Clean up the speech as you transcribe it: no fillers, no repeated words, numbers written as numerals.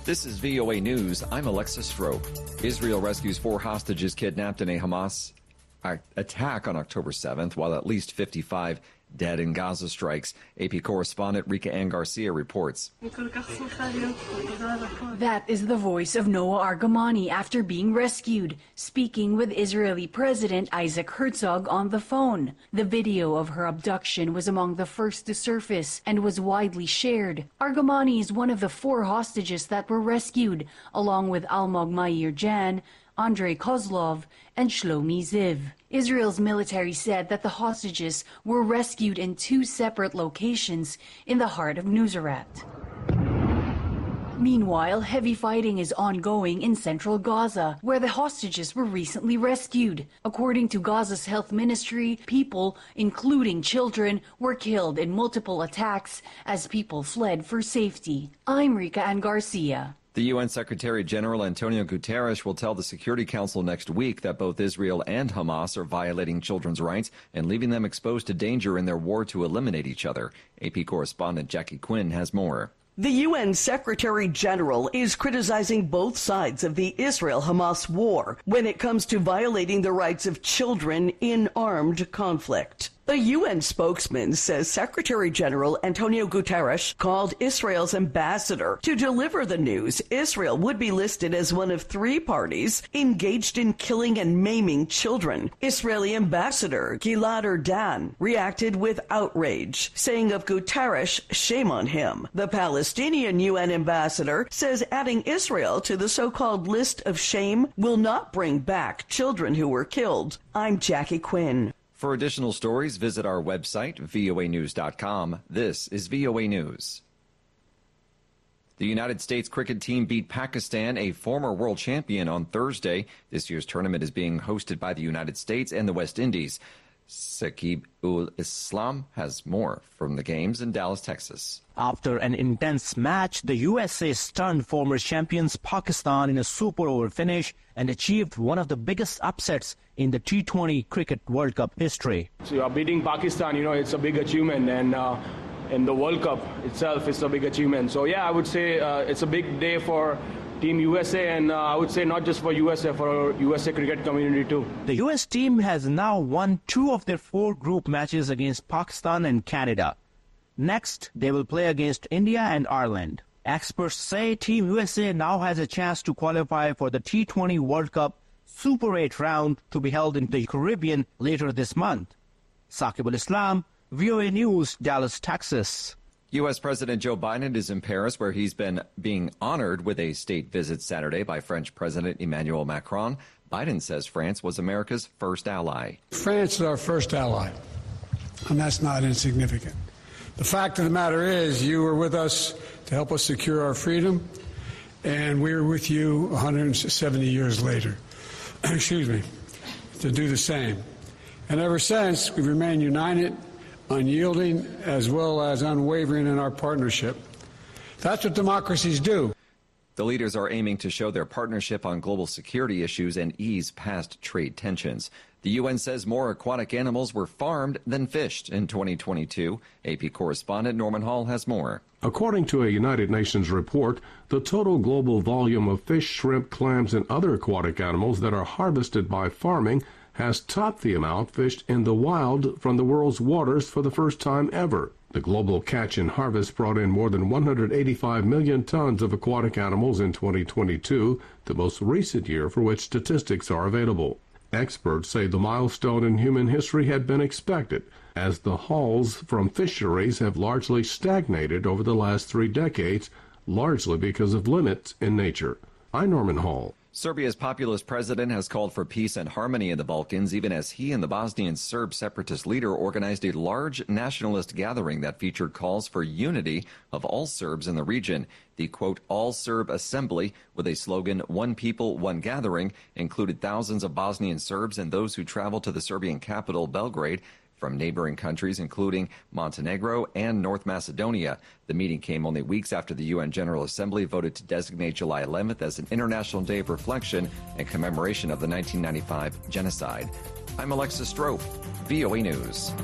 This is VOA News. I'm Alexis Strope. Israel rescues 4 hostages kidnapped in a Hamas attack on October 7th, while at least 55 dead in Gaza strikes. AP correspondent Rika Ann Garcia reports. That is the voice of Noah Argamani after being rescued, speaking with Israeli President Isaac Herzog on the phone. The video of her abduction was among the first to surface and was widely shared. Argamani is one of the 4 hostages that were rescued, along with Almog Mair Jan, Andrei Kozlov, and Shlomi Ziv. Israel's military said that the hostages were rescued in 2 separate locations in the heart of Nuseirat. Meanwhile, heavy fighting is ongoing in central Gaza, where the hostages were recently rescued. According to Gaza's health ministry, people, including children, were killed in multiple attacks as people fled for safety. I'm Rika Ann Garcia. The UN Secretary General Antonio Guterres will tell the Security Council next week that both Israel and Hamas are violating children's rights and leaving them exposed to danger in their war to eliminate each other. AP correspondent Jackie Quinn has more. The UN Secretary General is criticizing both sides of the Israel-Hamas war when it comes to violating the rights of children in armed conflict. The UN spokesman says Secretary General Antonio Guterres called Israel's ambassador to deliver the news Israel would be listed as one of 3 parties engaged in killing and maiming children. Israeli Ambassador Gilad Erdan reacted with outrage, saying of Guterres, shame on him. The Palestinian UN ambassador says adding Israel to the so-called list of shame will not bring back children who were killed. I'm Jackie Quinn. For additional stories, visit our website, voanews.com. This is VOA News. The United States cricket team beat Pakistan, a former world champion, on Thursday. This year's tournament is being hosted by the United States and the West Indies. Saqib-ul-Islam has more from the games in Dallas, Texas. After an intense match, the USA stunned former champions Pakistan in a super over finish and achieved one of the biggest upsets in the T20 Cricket World Cup history. So beating Pakistan, it's a big achievement, and in the World Cup itself, it's a big achievement. So yeah, I would say it's a big day for Team USA, and I would say not just for USA, for USA cricket community too. The US team has now won 2 of their 4 group matches against Pakistan and Canada. Next, they will play against India and Ireland. Experts say Team USA now has a chance to qualify for the T20 World Cup Super 8 round to be held in the Caribbean later this month. Saqib-ul-Islam, VOA News, Dallas, Texas. U.S. President Joe Biden is in Paris, where he's been being honored with a state visit Saturday by French President Emmanuel Macron. Biden says France was America's first ally. France is our first ally, and that's not insignificant. The fact of the matter is, you were with us to help us secure our freedom, and we were with you 170 years later, excuse me, to do the same. And ever since, we've remained united, unyielding, as well as unwavering in our partnership. That's what democracies do. The leaders are aiming to show their partnership on global security issues and ease past trade tensions. The UN says more aquatic animals were farmed than fished in 2022. AP correspondent Norman Hall has more. According to a United Nations report, the total global volume of fish, shrimp, clams, and other aquatic animals that are harvested by farming has topped the amount fished in the wild from the world's waters for the first time ever. The global catch and harvest brought in more than 185 million tons of aquatic animals in 2022, the most recent year for which statistics are available. Experts say the milestone in human history had been expected, as the hauls from fisheries have largely stagnated over the last 3 decades, largely because of limits in nature. I'm Norman Hall. Serbia's populist president has called for peace and harmony in the Balkans, even as he and the Bosnian Serb separatist leader organized a large nationalist gathering that featured calls for unity of all Serbs in the region. The, quote, all-Serb assembly, with a slogan, one people, one gathering, included thousands of Bosnian Serbs and those who traveled to the Serbian capital, Belgrade, from neighboring countries, including Montenegro and North Macedonia. The meeting came only weeks after the UN General Assembly voted to designate July 11th as an International Day of Reflection and commemoration of the 1995 genocide. I'm Alexis Strope, VOA News.